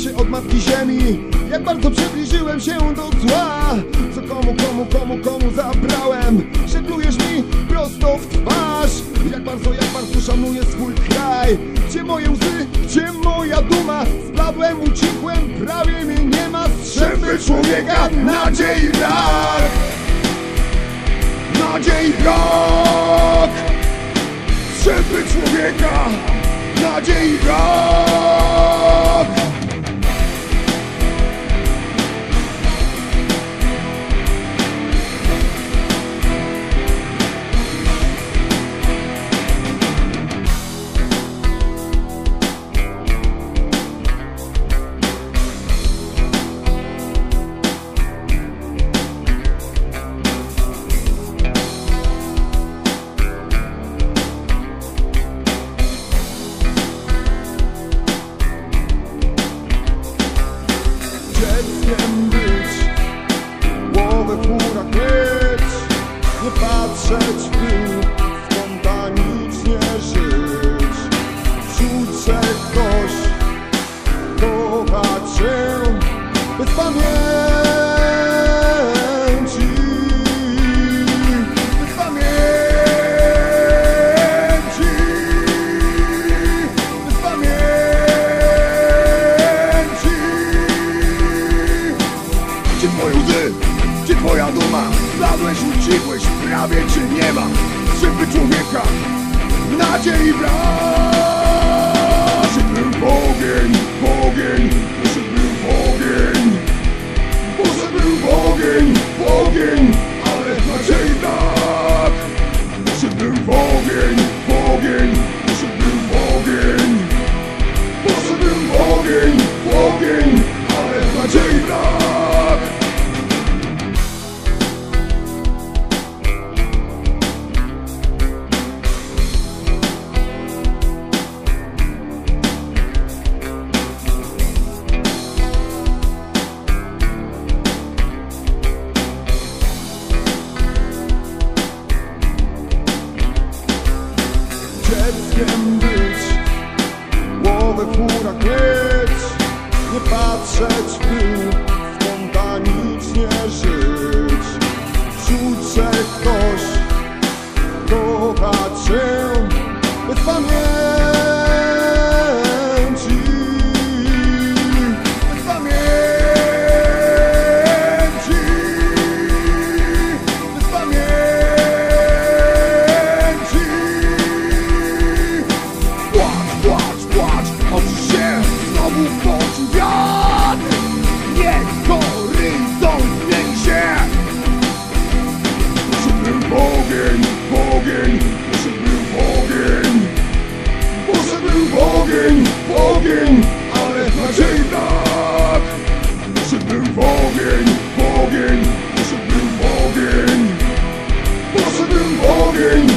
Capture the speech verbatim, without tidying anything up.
się od matki ziemi. Jak bardzo przybliżyłem się do zła, co komu, komu, komu, komu zabrałem. Żeglujesz mi prosto w twarz. Jak bardzo, jak bardzo szanuję swój kraj. Gdzie moje łzy, gdzie moja duma? Zbladłem, ucichłem, prawie mnie nie ma. Strzępy człowieka, nadziei brak. Nadziei brak. Strzępy człowieka, nadziei brak. Dzieckiem być, głowę w chmurach mieć, nie patrzeć w dół, spontanicznie żyć. Czuć, że ktoś kocha cię bez pamięci, bez pamięci, bez pamięci. Gdzie twoje łzy? Gdzie twoja duma? Zbladłeś, ucichłeś, prawie cię nie ma. Strzępy człowieka, nadziei brak. Poszedł w ogień, w ogień, poszedł w ogień, poszedł w ogień, w ogień, ale nadziei brak. Poszedł w ogień, w ogień, poszedł w ogień, poszedł w ogień, w ogień, ale nadziei brak. Dzieckiem być, głowę w chmurach mieć, nie patrzeć w dół, spontanicznie żyć. Czuć, że ktoś kocha cię bez pamięci, bez pamięci, bez pamięci. Oczy się znowu poczuł wiatr. Niech horyzont zmieni się. Poszedł w ogień, w ogień, poszedł w ogień, poszedł w ogień, w ogień, ale nadziei brak. Poszedł w ogień, w ogień, poszedł w ogień, poszedł w ogień.